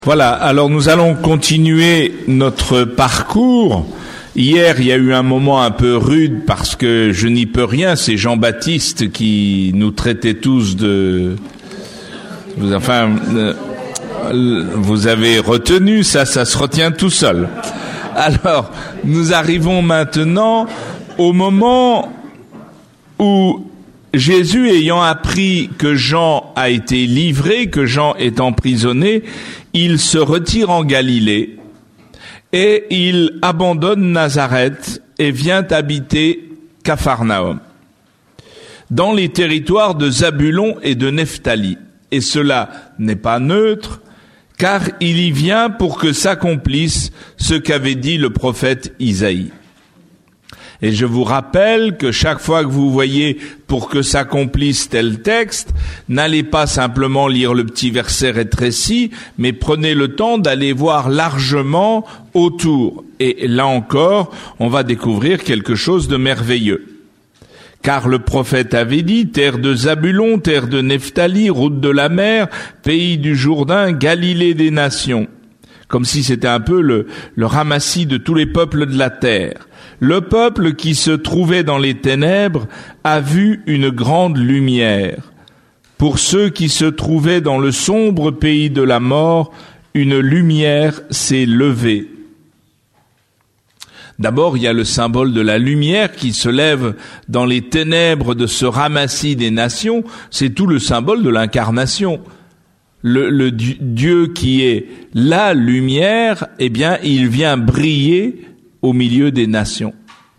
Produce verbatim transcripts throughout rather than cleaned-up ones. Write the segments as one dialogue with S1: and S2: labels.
S1: Voilà, alors nous allons continuer notre parcours. Hier, il y a eu un moment un peu rude parce que je n'y peux rien, c'est Jean-Baptiste qui nous traitait tous de... Enfin, vous avez retenu, ça, ça se retient tout seul. Alors, nous arrivons maintenant au moment où Jésus, ayant appris que Jean a été livré, que Jean est emprisonné, il se retire en Galilée et il abandonne Nazareth et vient habiter Capharnaüm, dans les territoires de Zabulon et de Nephtali. Et cela n'est pas neutre, car il y vient pour que s'accomplisse ce qu'avait dit le prophète Isaïe. Et je vous rappelle que chaque fois que vous voyez pour que s'accomplisse tel texte, n'allez pas simplement lire le petit verset rétréci, mais prenez le temps d'aller voir largement autour. Et là encore, on va découvrir quelque chose de merveilleux. Car le prophète avait dit, terre de Zabulon, terre de Nephtali, route de la mer, pays du Jourdain, Galilée des nations. Comme si c'était un peu le, le ramassis de tous les peuples de la terre. Le peuple qui se trouvait dans les ténèbres a vu une grande lumière. Pour ceux qui se trouvaient dans le sombre pays de la mort, une lumière s'est levée. D'abord, il y a le symbole de la lumière qui se lève dans les ténèbres de ce ramassis des nations. C'est tout le symbole de l'incarnation. Le, le Dieu qui est la lumière, eh bien, il vient briller au milieu des nations.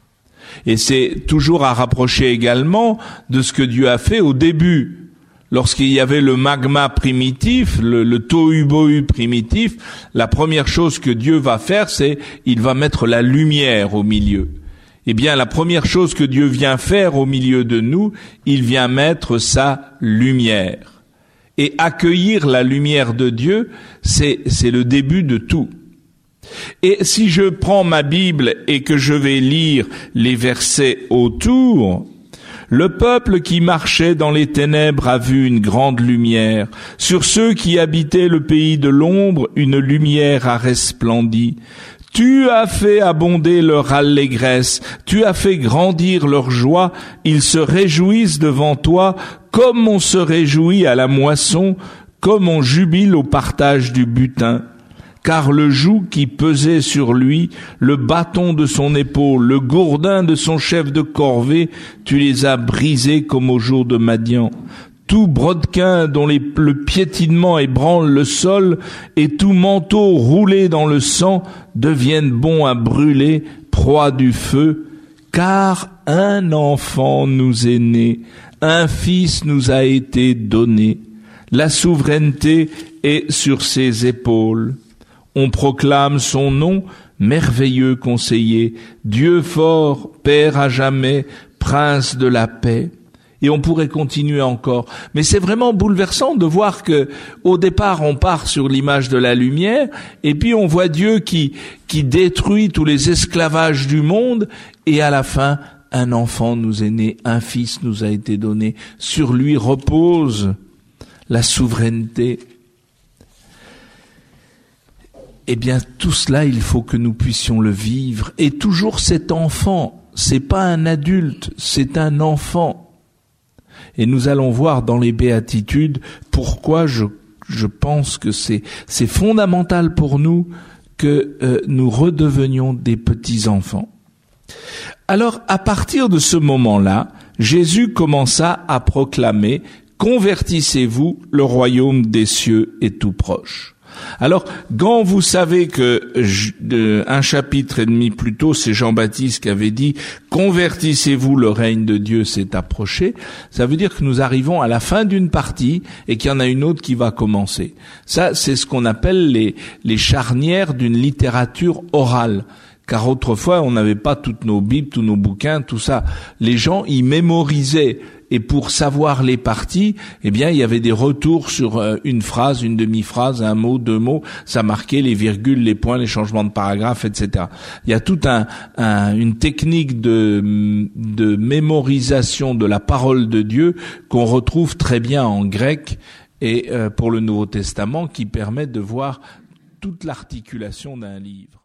S1: Et c'est toujours à rapprocher également de ce que Dieu a fait au début. Lorsqu'il y avait le magma primitif, le, le tohu-bohu primitif, la première chose que Dieu va faire, c'est il va mettre la lumière au milieu. Eh bien, la première chose que Dieu vient faire au milieu de nous, il vient mettre sa lumière. Et accueillir la lumière de Dieu, c'est, c'est le début de tout. Et si je prends ma Bible et que je vais lire les versets autour, le peuple qui marchait dans les ténèbres a vu une grande lumière. Sur ceux qui habitaient le pays de l'ombre, une lumière a resplendi. Tu as fait abonder leur allégresse, tu as fait grandir leur joie, ils se réjouissent devant toi comme on se réjouit à la moisson, comme on jubile au partage du butin. Car le joug qui pesait sur lui, le bâton de son épaule, le gourdin de son chef de corvée, tu les as brisés comme au jour de Madian. Tout brodequin dont les, le piétinement ébranle le sol et tout manteau roulé dans le sang deviennent bons à brûler, proie du feu. Car un enfant nous est né, un fils nous a été donné. La souveraineté est sur ses épaules. On proclame son nom, merveilleux conseiller, Dieu fort, Père à jamais, Prince de la paix. Et on pourrait continuer encore. Mais c'est vraiment bouleversant de voir que, au départ, on part sur l'image de la lumière, et puis on voit Dieu qui, qui détruit tous les esclavages du monde, et à la fin, un enfant nous est né, un fils nous a été donné. Sur lui repose la souveraineté. Eh bien, tout cela, il faut que nous puissions le vivre. Et toujours cet enfant, c'est pas un adulte, c'est un enfant. Et nous allons voir dans les béatitudes pourquoi je, je pense que c'est, c'est fondamental pour nous que euh, nous redevenions des petits-enfants. Alors, à partir de ce moment-là, Jésus commença à proclamer « Convertissez-vous, le royaume des cieux est tout proche ». Alors, quand vous savez que je, un chapitre et demi plus tôt, c'est Jean-Baptiste qui avait dit « Convertissez-vous, le règne de Dieu s'est approché », ça veut dire que nous arrivons à la fin d'une partie et qu'il y en a une autre qui va commencer. Ça, c'est ce qu'on appelle les, les charnières d'une littérature orale. Car autrefois, on n'avait pas toutes nos bibles, tous nos bouquins, tout ça. Les gens y mémorisaient. Et pour savoir les parties, eh bien, il y avait des retours sur une phrase, une demi-phrase, un mot, deux mots. Ça marquait les virgules, les points, les changements de paragraphe, et cetera. Il y a toute un, un, une technique de, de mémorisation de la parole de Dieu qu'on retrouve très bien en grec et euh, pour le Nouveau Testament qui permet de voir toute l'articulation d'un livre.